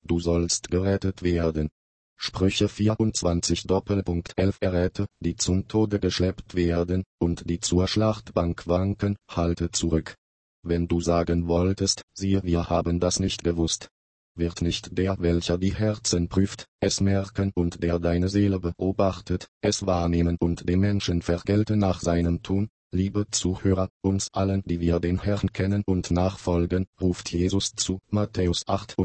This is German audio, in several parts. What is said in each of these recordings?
du sollst gerettet werden. Sprüche 24:11 Erräte, die zum Tode geschleppt werden, und die zur Schlachtbank wanken, halte zurück. Wenn du sagen wolltest, siehe, wir haben das nicht gewusst. Wird nicht der, welcher die Herzen prüft, es merken und der deine Seele beobachtet, es wahrnehmen und dem Menschen vergelten nach seinem Tun? Liebe Zuhörer, uns allen, die wir den Herrn kennen und nachfolgen, ruft Jesus zu, Matthäus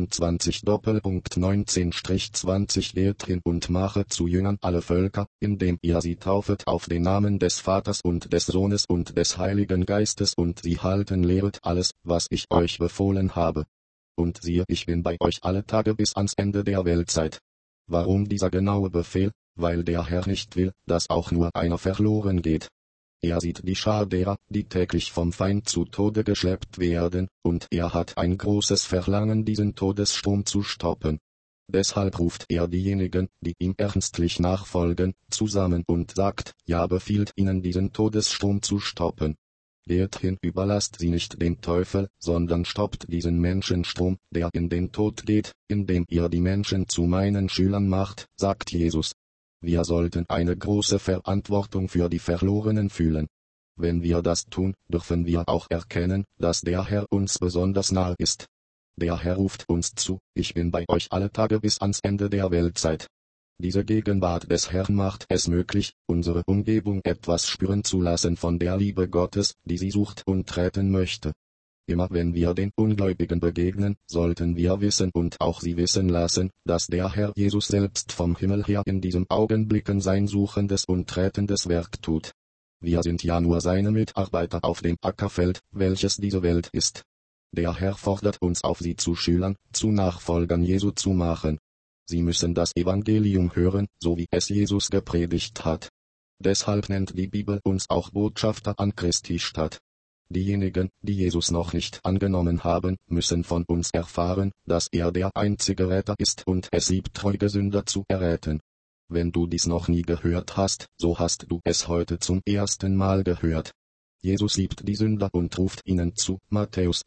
28:19-20 Geht hin und mache zu Jüngern alle Völker, indem ihr sie taufet auf den Namen des Vaters und des Sohnes und des Heiligen Geistes und sie halten lehret alles, was ich euch befohlen habe. Und siehe, ich bin bei euch alle Tage bis ans Ende der Weltzeit. Warum dieser genaue Befehl? Weil der Herr nicht will, dass auch nur einer verloren geht. Er sieht die Schar derer, die täglich vom Feind zu Tode geschleppt werden, und er hat ein großes Verlangen, diesen Todesstrom zu stoppen. Deshalb ruft er diejenigen, die ihm ernstlich nachfolgen, zusammen und sagt, ja, befiehlt ihnen diesen Todesstrom zu stoppen. Geht hin, überlasst sie nicht dem Teufel, sondern stoppt diesen Menschenstrom, der in den Tod geht, indem ihr die Menschen zu meinen Schülern macht, sagt Jesus. Wir sollten eine große Verantwortung für die Verlorenen fühlen. Wenn wir das tun, dürfen wir auch erkennen, dass der Herr uns besonders nahe ist. Der Herr ruft uns zu, ich bin bei euch alle Tage bis ans Ende der Weltzeit. Diese Gegenwart des Herrn macht es möglich, unsere Umgebung etwas spüren zu lassen von der Liebe Gottes, die sie sucht und retten möchte. Immer wenn wir den Ungläubigen begegnen, sollten wir wissen und auch sie wissen lassen, dass der Herr Jesus selbst vom Himmel her in diesem Augenblicken sein suchendes und rettendes Werk tut. Wir sind ja nur seine Mitarbeiter auf dem Ackerfeld, welches diese Welt ist. Der Herr fordert uns auf, sie zu Schülern, zu Nachfolgern Jesu zu machen. Sie müssen das Evangelium hören, so wie es Jesus gepredigt hat. Deshalb nennt die Bibel uns auch Botschafter an Christi Stadt. Diejenigen, die Jesus noch nicht angenommen haben, müssen von uns erfahren, dass er der einzige Retter ist und es liebt, treue Sünder zu erretten. Wenn du dies noch nie gehört hast, so hast du es heute zum ersten Mal gehört. Jesus liebt die Sünder und ruft ihnen zu, Matthäus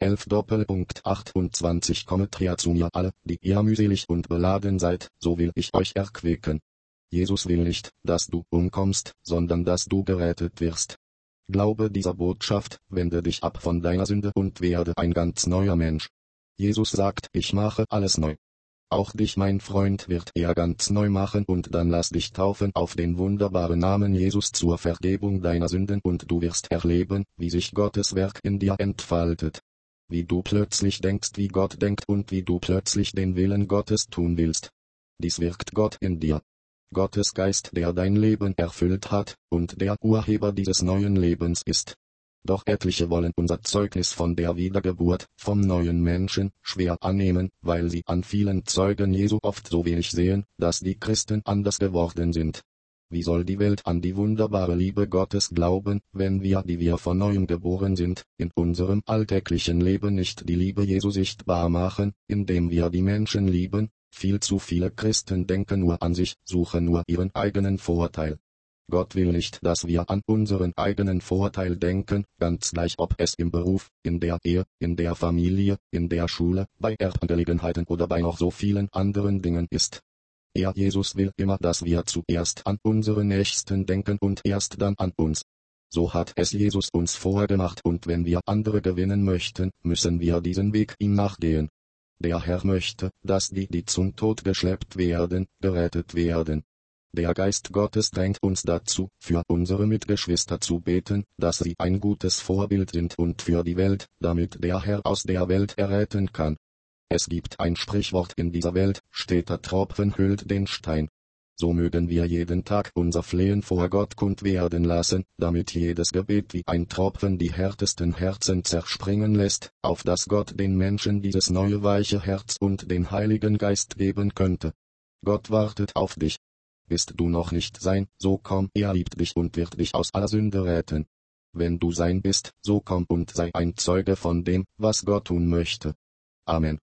11:28 Kommet her zu mir alle, die ihr mühselig und beladen seid, so will ich euch erquicken. Jesus will nicht, dass du umkommst, sondern dass du gerettet wirst. Glaube dieser Botschaft, wende dich ab von deiner Sünde und werde ein ganz neuer Mensch. Jesus sagt, ich mache alles neu. Auch dich, mein Freund, wird er ganz neu machen und dann lass dich taufen auf den wunderbaren Namen Jesus zur Vergebung deiner Sünden und du wirst erleben, wie sich Gottes Werk in dir entfaltet. Wie du plötzlich denkst, wie Gott denkt und wie du plötzlich den Willen Gottes tun willst. Dies wirkt Gott in dir. Gottes Geist, der dein Leben erfüllt hat, und der Urheber dieses neuen Lebens ist. Doch etliche wollen unser Zeugnis von der Wiedergeburt, vom neuen Menschen, schwer annehmen, weil sie an vielen Zeugen Jesu oft so wenig sehen, dass die Christen anders geworden sind. Wie soll die Welt an die wunderbare Liebe Gottes glauben, wenn wir, die wir von neuem geboren sind, in unserem alltäglichen Leben nicht die Liebe Jesu sichtbar machen, indem wir die Menschen lieben? Viel zu viele Christen denken nur an sich, suchen nur ihren eigenen Vorteil. Gott will nicht, dass wir an unseren eigenen Vorteil denken, ganz gleich ob es im Beruf, in der Ehe, in der Familie, in der Schule, bei Erbangelegenheiten oder bei noch so vielen anderen Dingen ist. Er, Jesus, will immer, dass wir zuerst an unsere Nächsten denken und erst dann an uns. So hat es Jesus uns vorgemacht und wenn wir andere gewinnen möchten, müssen wir diesen Weg ihm nachgehen. Der Herr möchte, dass die, die zum Tod geschleppt werden, gerettet werden. Der Geist Gottes drängt uns dazu, für unsere Mitgeschwister zu beten, dass sie ein gutes Vorbild sind und für die Welt, damit der Herr aus der Welt erretten kann. Es gibt ein Sprichwort in dieser Welt, steter Tropfen höhlt den Stein. So mögen wir jeden Tag unser Flehen vor Gott kund werden lassen, damit jedes Gebet wie ein Tropfen die härtesten Herzen zerspringen lässt, auf dass Gott den Menschen dieses neue weiche Herz und den Heiligen Geist geben könnte. Gott wartet auf dich. Bist du noch nicht sein, so komm, er liebt dich und wird dich aus aller Sünde retten. Wenn du sein bist, so komm und sei ein Zeuge von dem, was Gott tun möchte. Amen.